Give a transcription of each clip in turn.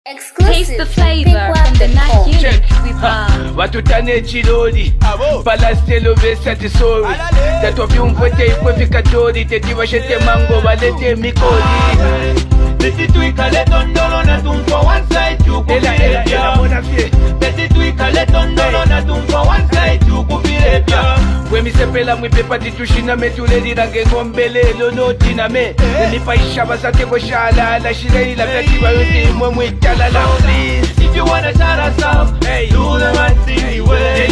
Taste the flavor from the night unit with Watutane chiloli Palastelo besati sorry Tato vyumvwete ikwefika tori Teti washete mango walete mikoli Teti tuikale tondolo na tumfo one side Chukupirepya Teti tuikale tondolo na tumfo one side Chukupirepya Wemisepela mwipepa titushina metuleli range ngombelelo notiname Nipaisha basate koshala la shirei la peti wayote imwe mwitala la please. If you wanna shout us out, hey, do the right thing way.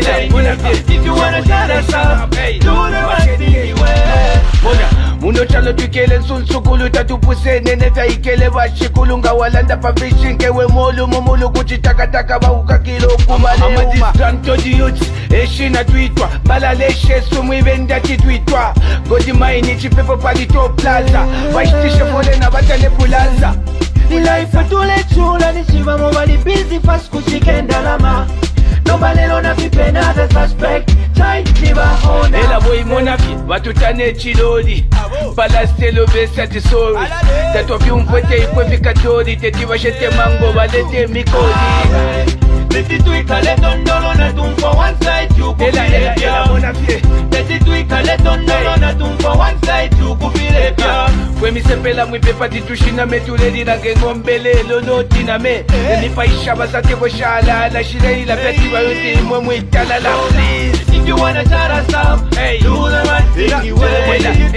If you wanna shout us out, hey, do the right thing way. Muno chalo tukele nsulu tatupuse nene taikele bashikulunga walanda pavishin kewe molu mumulu kuchitakataka bauka kilo kumale uma distanto di youths eshina tweetwa balaleshe sumwibenda titweetwa godi maini chipepo palito plaza bashitishe fole na batane pulanza Nilaifa tule chula nishiva mobali busy fast kushikenda lama Nobalelo na vipena the suspect Chai niva hona Ela boy monafi watutane chiloli Palastelo besati sorry Tato vyumvwete ikwefika tori Teti washete mango walete mikoli Teti tuikale tondolo na tumfo one side Chukupirepya Teti tuikale tondolo na tumfo one side Chukupirepya Wemisepela mwipepa titushina metuleli range ngombelelo notiname Nipaisha basate koshala la shirei la peti wayote imwe mwitala la please. If you wanna shout us out, hey, do the right thing way.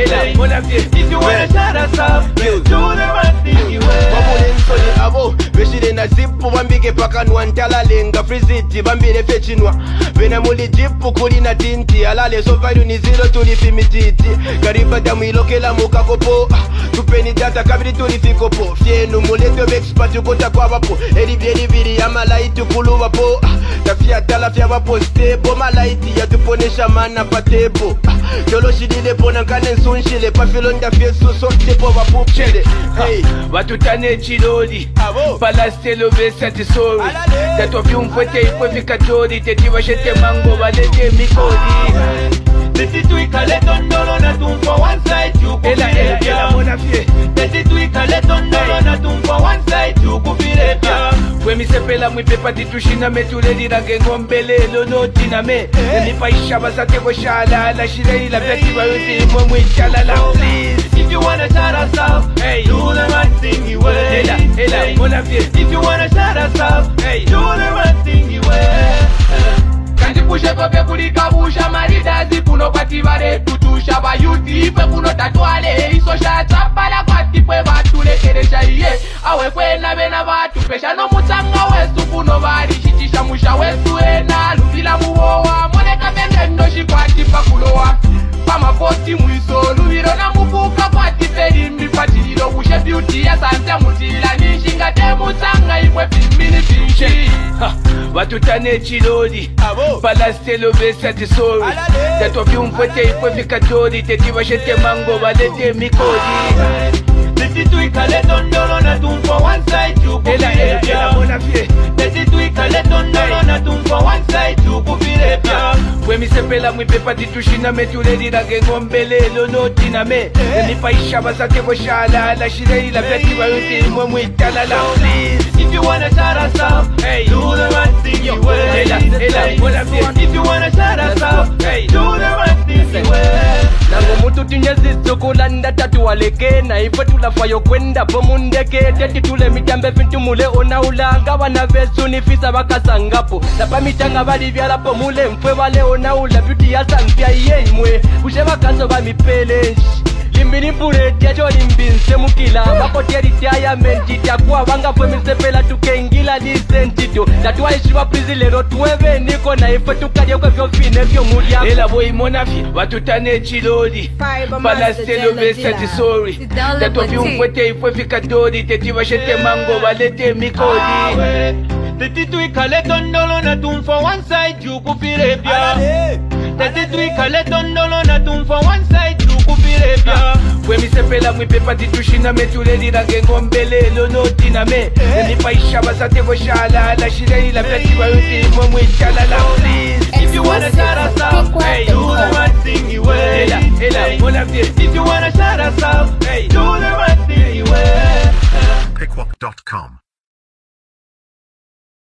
If you wanna shout us out, do the right thing way. Abo beshire na zipu bambike pakanwa ntalalenga friziti bambire fechinwa bena muli jipu kulina tinti alale so value ni zero tulipimititi kariba damu ilokela mukakopo tupeni data kabiri tulifikopo fienu muleto expert ukota kwa bapo eribyeri biri ya malaiti kuluwa po tafia talafia bapo stable malaiti ya tuponesha mana patebo tolo shidile pona kane nsunshile pafilonda fiesu sote po bapo chele hey watutane chiloli Palastelo besati sorry Tato vyumvwete ikwefika tori Teti washete mango walete mikoli Teti tuikale tondolo na tumfo one side Chukupirepya Teti tuikale tondolo na tumfo one side Chukupirepya Wemisepela mwipepa titushina metuleli range ngombelelo notiname Nipaisha basate koshala la shirei la peti wayote imwe mwitala la please. If you wanna shout us out, hey, do the right thing way. If you wanna shout us out, hey, do the right thing way. Kandi pushe kope kulikabusha maridazi puno kwati vare tutusha bayuti ife puno tatuale iso shatapa la kwati pwe batule keresha iye awe kwena bena batu pesha no mutanga wesu puno bari shitisha musha wesu ena luvila muwowa moneka bende ndoshi kwati pakulowa Pama posti mwiso luviro na mufuka kwati peri mipatilo ushe beauty ya sante mutila nishinga temu tanga imwe fimbini finshi Watutane chiloli Palastelo besati sorry Tato vyumvwete ikwefika tori Teti washete mango walete mikoli Teti tuikale tondolo na tumfo one side Chukupirepya Teti tuikale tondolo na tumfo one side Chukupirepya Wemisepela mwipepa titushina metuleli range ngombelelo notiname Nipaisha basate koshala la shirei la peti wayote imwe mwitala la please. If you wanna shout us out, hey, do the right thing way. If you wanna shout us out, hey, do the right thing way. Nango mutu tinyezizo kulanda tatu waleke na ife tulafayo kwenda pomundeke teti tule mitambe fintu mule ona ulanga wana vesu nifisa bakasangapo na pamitanga bali byala pomule mfwe wale ona ula beauty ya santia yemwe kushe bakaso bamipelenshi limbini mpureti ya joli mbinse mukila bakoteri tiaya mentiti ya kuwa wanga fwe misepela tukengila lisentito tatuwa ishiwa prizi lero tuwebe niko na ife tukadia kwe vyo fine vyo mulia Ela boy monafi watutane chiloli Palastelo besati sorry Tato vyumvwete ikwefika tori Teti washete mango walete mikoli Teti tuikale tondolo na tumfo one side Chukupirepya Teti tuikale tondolo na tumfo one side Chukupirepya Wemisepela mwipepa titushina metuleli range ngombelelo notiname Nipaisha basate koshala la shirei la peti wayote imwe mwitala la please. If you wanna shout us out, hey, do the right thing way. If you wanna shout us out, hey, do the right thing way. Pikwok.com